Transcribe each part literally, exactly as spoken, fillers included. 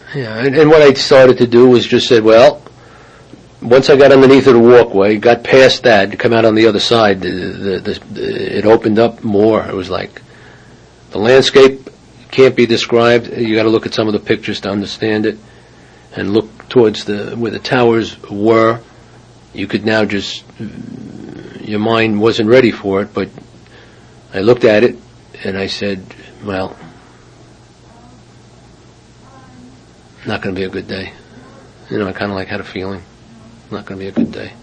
Yeah, and, and what I started to do was just said, well, once I got underneath of the walkway, got past that, to come out on the other side, the, the, the, the, it opened up more. It was like the landscape can't be described. You got to look at some of the pictures to understand it, and look towards the where the towers were. You could now just, your mind wasn't ready for it, but I looked at it and I said, well, not going to be a good day. You know, I kind of like had a feeling. Not going to be a good day.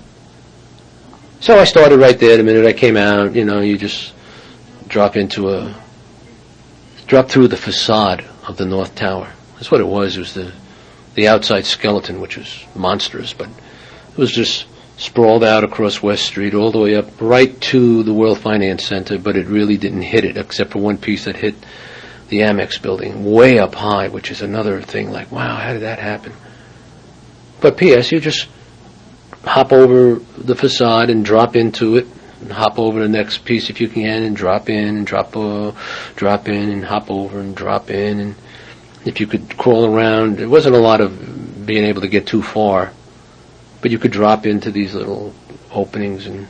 So I started right there. The minute I came out, you know, you just drop into a, drop through the facade of the North Tower. That's what it was. It was the, the outside skeleton, which was monstrous, but it was just sprawled out across West Street all the way up right to the World Finance Center, but it really didn't hit it, except for one piece that hit the Amex building way up high, which is another thing like, wow, how did that happen? But P S, you just hop over the facade and drop into it, and hop over the next piece if you can, and drop in and drop uh, drop in and hop over and drop in, and if you could crawl around, it wasn't a lot of being able to get too far, but you could drop into these little openings and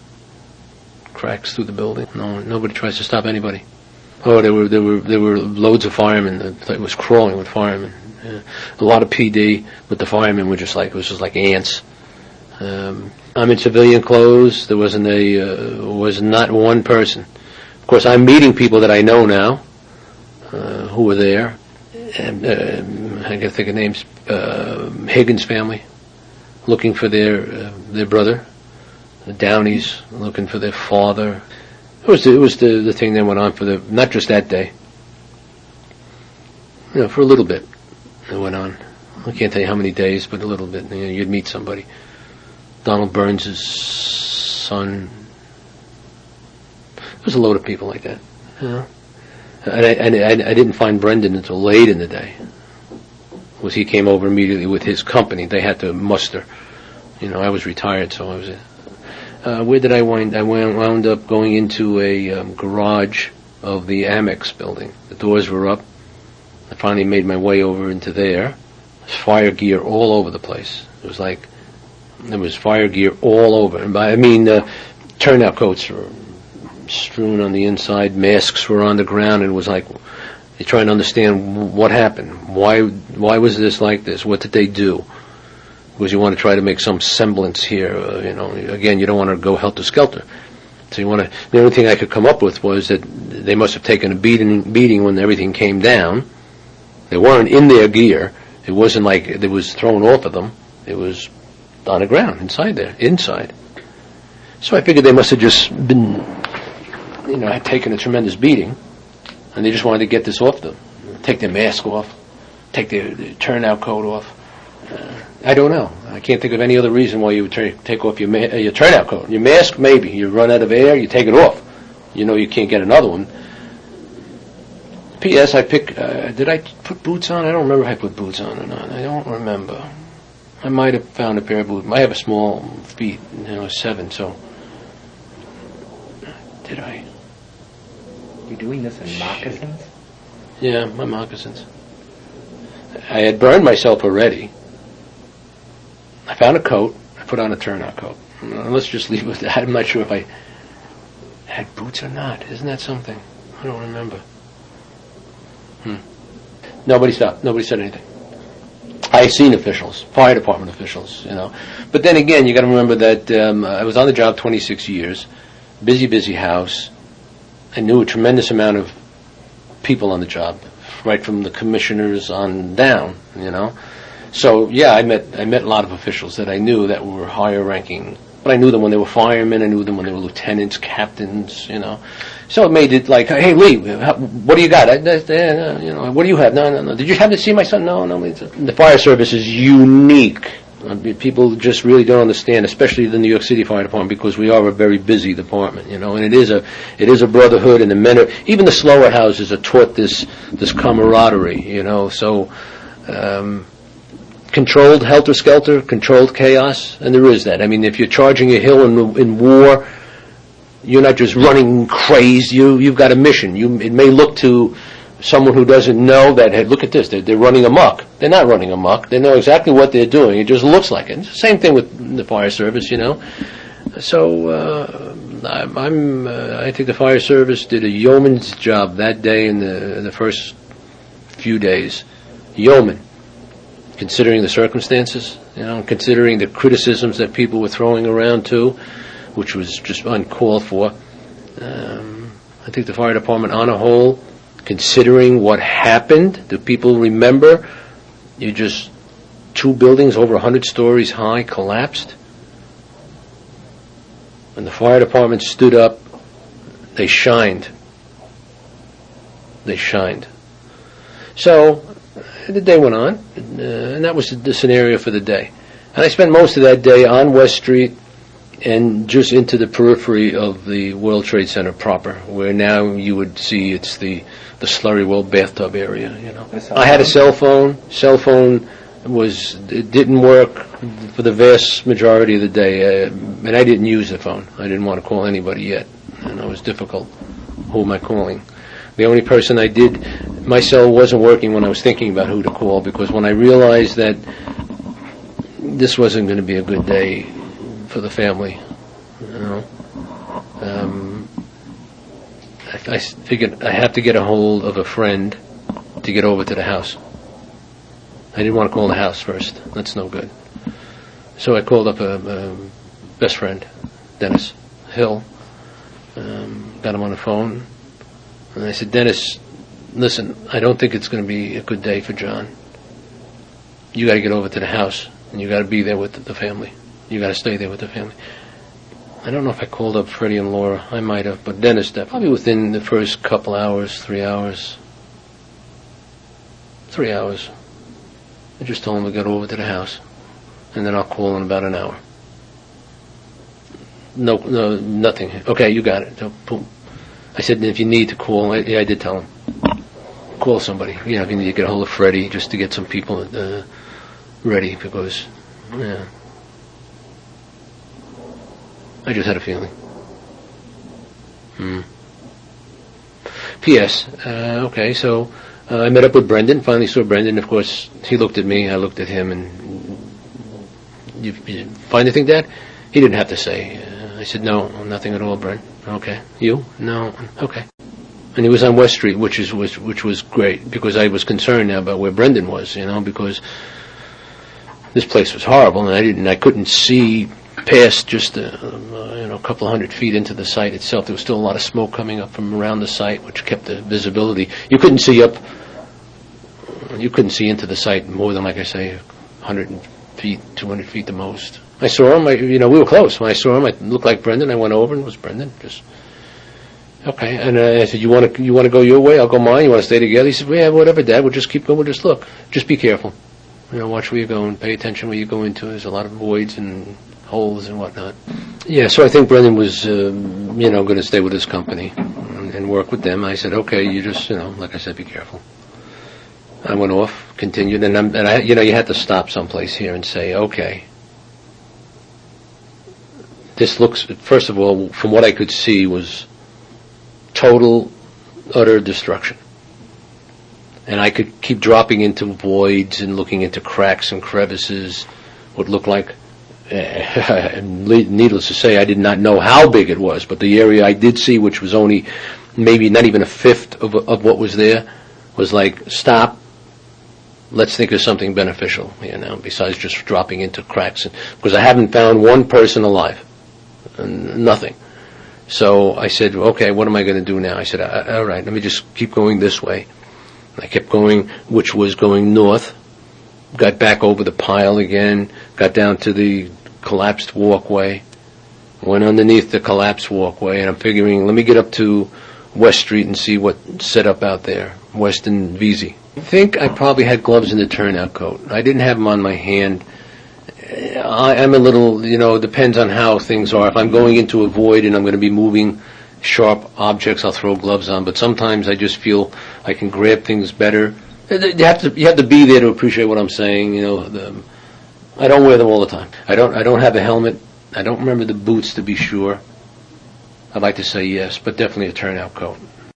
cracks through the building. No, nobody tries to stop anybody. Oh, there were there were there were loads of firemen. It was crawling with firemen. Yeah. A lot of P D, but the firemen were just like, it was just like ants. Um, I'm in civilian clothes. There wasn't a, uh, was not one person. Of course, I'm meeting people that I know now, uh, who were there. And, uh, I gotta think of names. Uh, Higgins family, looking for their, uh, their brother. The Downeys, looking for their father. It was the, it was the, the thing that went on for the, not just that day. You know, for a little bit. It went on. I can't tell you how many days, but a little bit. You know, you'd meet somebody. Donald Burns' son. There was a load of people like that. You know? And, I, and I, I didn't find Brendan until late in the day. Was he came over immediately with his company. They had to muster. You know, I was retired, so I was. Uh, where did I wind? I wound up going into a um, garage of the Amex building. The doors were up. I finally made my way over into there. There's fire gear all over the place. It was like, there was fire gear all over. And by, I mean, uh, turnout coats were strewn on the inside, masks were on the ground, and it was like, you're trying to understand what happened. Why, why was this like this? What did they do? Because you want to try to make some semblance here, uh, you know, again, you don't want to go helter-skelter. So you want to, the only thing I could come up with was that they must have taken a beating, beating when everything came down. They weren't in their gear. It wasn't like it was thrown off of them. It was on the ground, inside there, inside. So I figured they must have just been, you know, had taken a tremendous beating, and they just wanted to get this off them. Take their mask off, take their, their turnout coat off. Uh, I don't know. I can't think of any other reason why you would t- take off your ma- uh, your turnout coat. Your mask, maybe. You run out of air, you take it off. You know you can't get another one. P S. I pick. Uh, did I put boots on? I don't remember if I put boots on or not. I don't remember. I might have found a pair of boots. I have a small feet, you know, seven. So, did I? You doing this in moccasins? Yeah, my moccasins. I had burned myself already. I found a coat. I put on a turnout coat. Let's just leave it with that. I'm not sure if I had boots or not. Isn't that something? I don't remember. Hmm. Nobody stopped. Nobody said anything. I seen officials, fire department officials, you know. But then again, you got to remember that um, I was on the job twenty-six years, busy, busy house. I knew a tremendous amount of people on the job, right from the commissioners on down, you know. So yeah, I met I met a lot of officials that I knew that were higher ranking. But I knew them when they were firemen. I knew them when they were lieutenants, captains, you know. So it made it like, hey, Lee, what do you got? I, I, you know, what do you have? No, no, no. Did you have to see my son? No, no. The fire service is unique. I mean, people just really don't understand, especially the New York City Fire Department, because we are a very busy department, you know. And it is a it is a brotherhood, and the men are, even the slower houses are taught this this camaraderie, you know. So. Um, Controlled helter-skelter, controlled chaos, and there is that. I mean, if you're charging a hill in, in war, you're not just running crazed. You, you've got a mission. You, it may look to someone who doesn't know that, hey, look at this, they're, they're running amok. They're not running amok. They know exactly what they're doing. It just looks like it. It's the same thing with the fire service, you know. So uh, I'm, I'm uh, I think the fire service did a yeoman's job that day in the, in the first few days. Yeoman, considering the circumstances, you know, considering the criticisms that people were throwing around too, which was just uncalled for. Um, I think the fire department on a whole, considering what happened, do people remember? You just, two buildings over one hundred stories high collapsed. When the fire department stood up, they shined. They shined. So, the day went on, uh, and that was the scenario for the day. And I spent most of that day on West Street and just into the periphery of the World Trade Center proper, where now you would see it's the, the Slurry World bathtub area, you know. I had a cell phone. Cell phone was, it didn't work for the vast majority of the day, uh, and I didn't use the phone. I didn't want to call anybody yet, and it was difficult. Who am I calling? The only person I did, my cell wasn't working when I was thinking about who to call, because when I realized that this wasn't going to be a good day for the family, you know, um, I, I figured I have to get a hold of a friend to get over to the house. I didn't want to call the house first. That's no good. So I called up a, a best friend, Dennis Hill, um, got him on the phone, and I said, Dennis, listen, I don't think it's going to be a good day for John. You got to get over to the house, and you got to be there with the family. You got to stay there with the family. I don't know if I called up Freddie and Laura. I might have, but Dennis, that probably within the first couple hours, three hours, three hours. I just told him to get over to the house, and then I'll call in about an hour. No, no, nothing. Okay, you got it. So, boom. I said, if you need to call, I, yeah, I did tell him, call somebody. You know, if you need to get a hold of Freddie, just to get some people uh, ready, because, yeah. I just had a feeling. Hmm. P S. Uh, okay, so uh, I met up with Brendan. Finally saw Brendan. Of course, he looked at me. I looked at him. And you, you find anything, Dad? He didn't have to say. Uh, I said, no, nothing at all, Brent. Okay. You? No. Okay. And he was on West Street, which is was which was great, because I was concerned now about where Brendan was. You know, because this place was horrible, and I didn't. I couldn't see past just a, uh, you know, a couple of hundred feet into the site itself. There was still a lot of smoke coming up from around the site, which kept the visibility. You couldn't see up, you couldn't see into the site more than, like I say, one hundred feet, two hundred feet the most. I saw him, I, you know, we were close. When I saw him, I looked like Brendan. I went over and it was Brendan. Just, okay. And uh, I said, you want to, you want to go your way? I'll go mine. You want to stay together? He said, well, yeah, whatever, Dad. We'll just keep going. We'll just look. Just be careful. You know, watch where you're going. Pay attention where you go into. There's a lot of voids and holes and whatnot. Yeah, so I think Brendan was, um, you know, going to stay with his company and, and work with them. I said, okay, you just, you know, like I said, be careful. I went off, continued, and, I'm, and I, you know, you had to stop someplace here and say, okay, this looks, first of all, from what I could see, was total, utter destruction. And I could keep dropping into voids and looking into cracks and crevices, what looked like, uh, needless to say, I did not know how big it was, but the area I did see, which was only maybe not even a fifth of, of what was there, was like, stop, let's think of something beneficial, you know, besides just dropping into cracks. And, because I haven't found one person alive, and nothing. So I said, okay, what am I going to do now? I said, all right, let me just keep going this way. I kept going, which was going north, got back over the pile again, got down to the collapsed walkway, went underneath the collapsed walkway, and I'm figuring, let me get up to West Street and see what's set up out there, West and Vesey. I think I probably had gloves in the turnout coat. I didn't have them on my hand. I, I'm a little, you know, depends on how things are. If I'm going into a void and I'm going to be moving sharp objects, I'll throw gloves on. But sometimes I just feel I can grab things better. You have to, you have to be there to appreciate what I'm saying. You know, the, I don't wear them all the time. I don't, I don't have a helmet. I don't remember the boots to be sure. I'd like to say yes, but definitely a turnout coat.